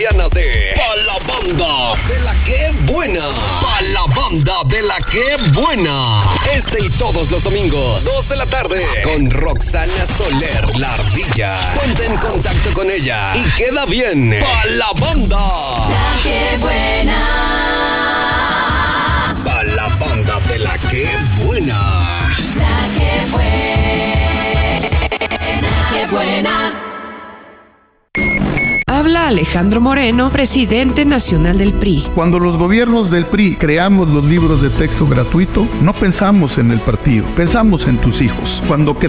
De Pa' la banda de la que buena. Pa' la banda de la que buena. Este y todos los domingos, 2 de la tarde, con Roxana Soler, la ardilla. Ponte en contacto con ella y queda bien. Pa' la banda. La que buena. Pa' la banda de la que buena. La que buena. Qué buena. Habla Alejandro Moreno, presidente nacional del PRI. Cuando los gobiernos del PRI creamos los libros de texto gratuito, no pensamos en el partido, pensamos en tus hijos. Cuando